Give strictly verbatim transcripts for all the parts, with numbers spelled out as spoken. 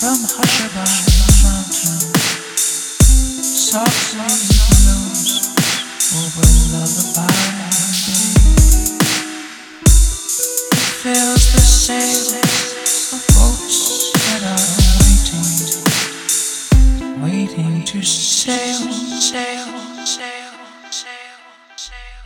From Hushabye Mountain, softly blows over lullaby. It fills the sails of boats that are waiting, waiting to sail, sail, sail, sail, sail,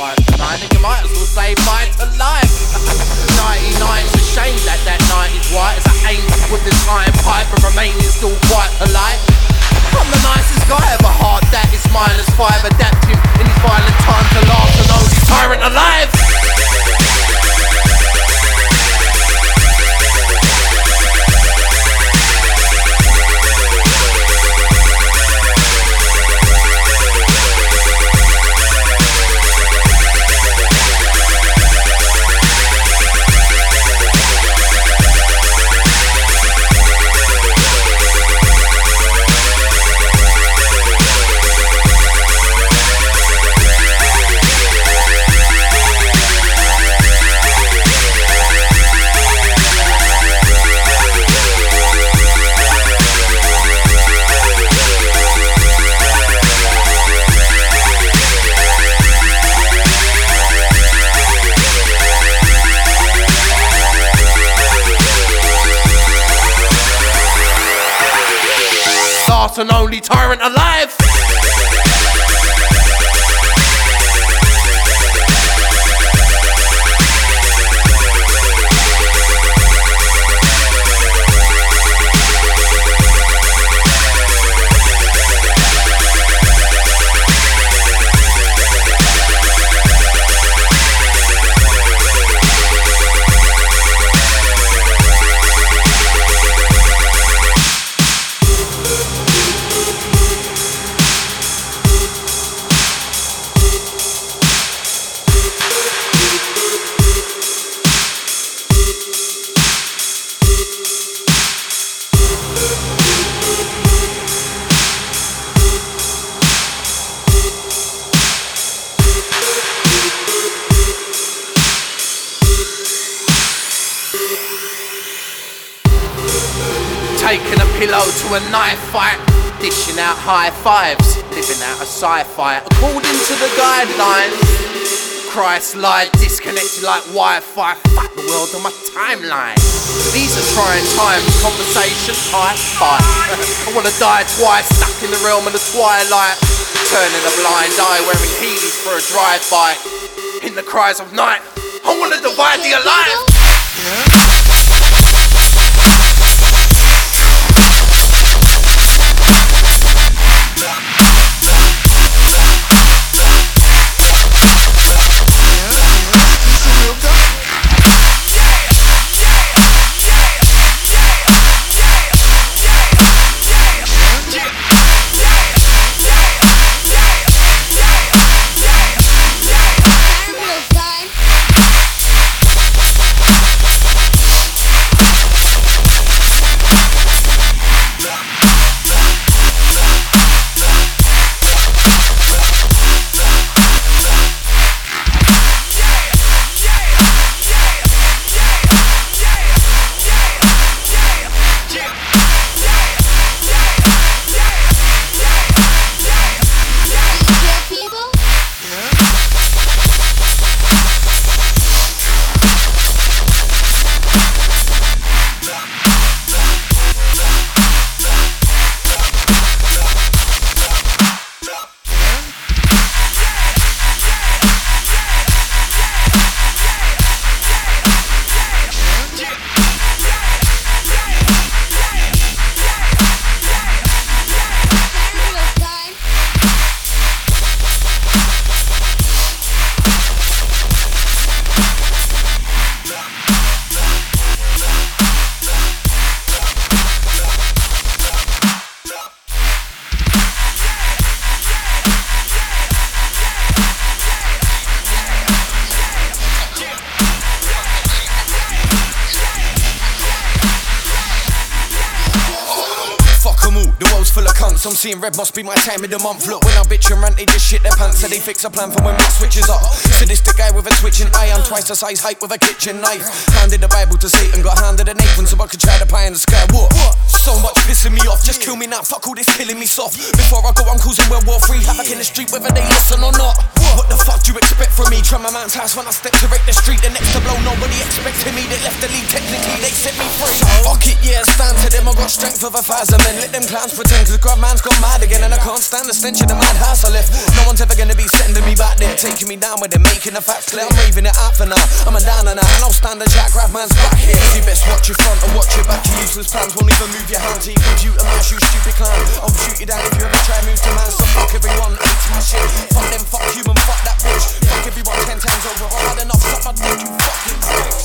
hype tonight, then you might as well say bye to life. ninety-nine, it's a shame that that night is white as I aim with the time pipe and remaining still quite polite. I'm the nicest guy, have a heart that is minus five, adapting in these violent times to last and only tyrant alive. Last and only tyrant alive. Taking a pillow to a knife fight, dishing out high fives, living out a sci-fi according to the guidelines. Christ lied, disconnected like Wi-Fi. Fuck the world on my timeline. These are trying times, conversation high-fi. I wanna die twice, stuck in the realm of the twilight, turning a blind eye, wearing Heelys for a drive-by. In the cries of night, I wanna divide the alive. Yeah. Full of cunts, I'm seeing red, must be my time of the month. Look, when I bitch and rant, they just shit their pants. So they fix a plan for when mix switches up. Sadistic guy with a twitching eye, I'm twice the size height with a kitchen knife. Handed the Bible to Satan, got handed a Nathan so I could try the pie in the sky. What? So much pissing me off, just kill me now, fuck all this killing me soft. Before I go, I'm causing World War Three, havoc in the street, whether they listen or not. What the fuck do you expect from me? from a man's house when I stepped to wreck the street. The next to blow, nobody expected me. They left the league, technically they set me free. Fuck it, yeah, stand to them. I got strength of a thousand men. Let them clowns pretend, cause God man's gone mad again. And I can't stand the stench of the madhouse I left. No one's ever gonna be sending me back there, taking me down with them, making the facts clear. I'm raving it out for now. I'm a down and out, and I'll stand the jack, grab man's back here. You best watch your front and watch your back. Your useless plans won't even move your hands to your computer mouse, you stupid clown. I'll shoot you down if you ever try and move to man. So fuck everyone, hates my shit. Fuck them, fuck human, fuck that bitch. Fuck everyone ten times over. I've had enough, suck my dick, you fucking pricks.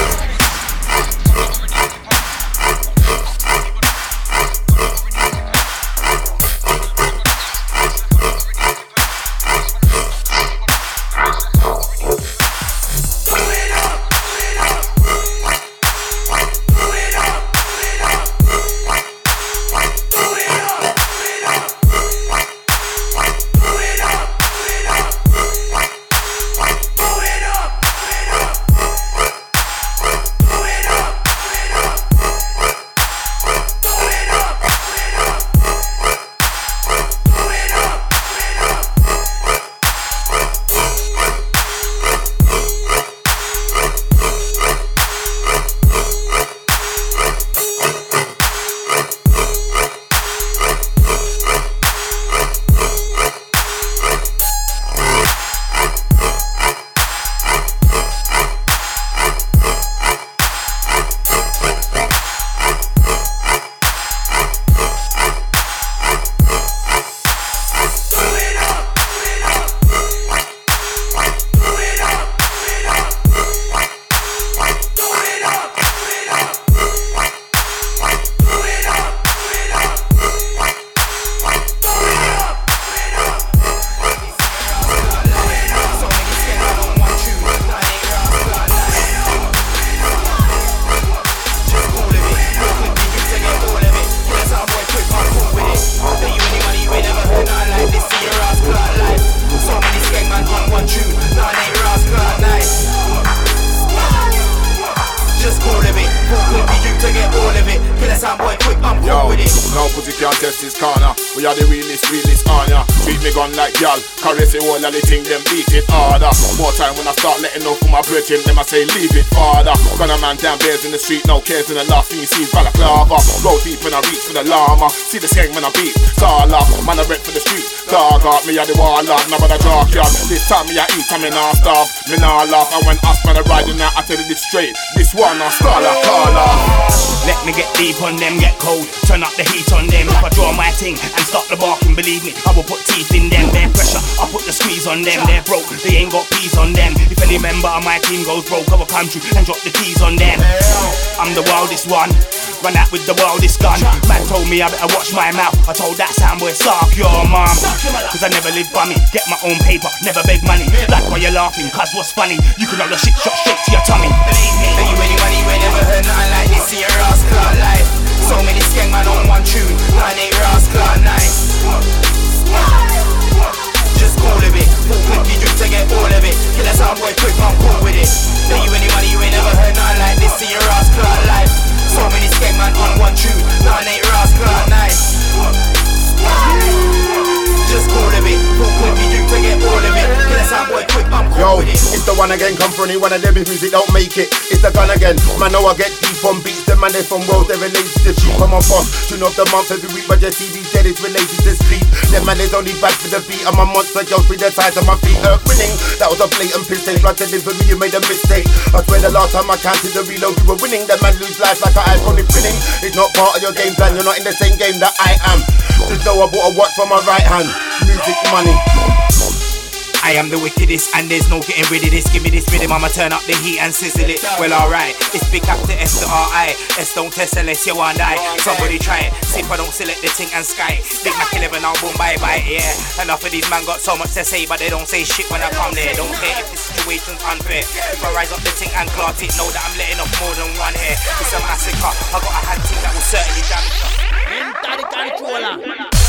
We are the realest, realest on ya. Beat me gun like y'all, caress it all and the thing, them beat it harder. More time when I start letting know for my brethren, them I say leave it farther. Gun a man down bears in the street, no cares in the last thing you see is balaclava. Roll deep when I reach for the llama. See the same when I beat, Tala. Man I rep for the streets, dog out me a the warlord, now when I dark yard. This time me I eat, I me nah starve, me nah laugh. And when us man I riding out, I tell you this straight. This one I start like Carla. Let me get deep on them, get cold, turn up the heat on them. If I draw my thing and stop the barking, believe me, I will put teeth in them. Their pressure, I put the squeeze on them. They're broke, they ain't got peas on them. If any member of my team goes broke, I will come through and drop the keys on them. I'm the wildest one, run out with the wildest gun. Man told me I better watch my mouth. I told that soundboy, suck your mum. Cause I never live bummy, get my own paper, never beg money. Like why you're laughing, cause what's funny, you can have the shit shot straight to your tummy. Believe me, tell you any money, we never heard nothing like this in your ass clout life. So many skeng man on one tune, nine eight ass clout nice. Just call a bit, full clip you drink to get all of it. Kill a soundboy quick, I'm cool with it. Tell you any money, you ain't never heard nothing like this in your ass clout life. So many skeng man on one tune, nine eight ass clout nice. Just call a bit, full clip you drink to get all of it. Kill a soundboy quick, I'm cool with it. It's the one again, come for any one of them if music don't make it. It's the gun again, man know I get deep on beats. The man they from world, they related to cheap. I'm a boss, tune of the month every week. But your T V said it's related to sleep. Them man is only bad for the beat. I'm a monster, just with the size of my feet. Earth winning, that was a blatant piss take. Blood telling for me, you made a mistake. I swear the last time I counted the reload, we were winning. The man lose life like I iPhone winning. It's not part of your game plan, you're not in the same game that I am. Just know I bought a watch for my right hand. Music money. I am the wickedest and there's no getting rid of this. Give me this rhythm, I'ma turn up the heat and sizzle it. Well alright, it's big up to S to R I. S don't test unless you want die. Somebody try it, see if I don't select the thing and sky. Big Mac eleven, I'll boom bye bye, yeah. Enough of these man got so much to say, but they don't say shit when I come there. Don't care if the situation's unfair. If I rise up the thing and clot it, know that I'm letting off more than one hair. It's a massacre, I got a hand team that will certainly damage us. Enter the controller.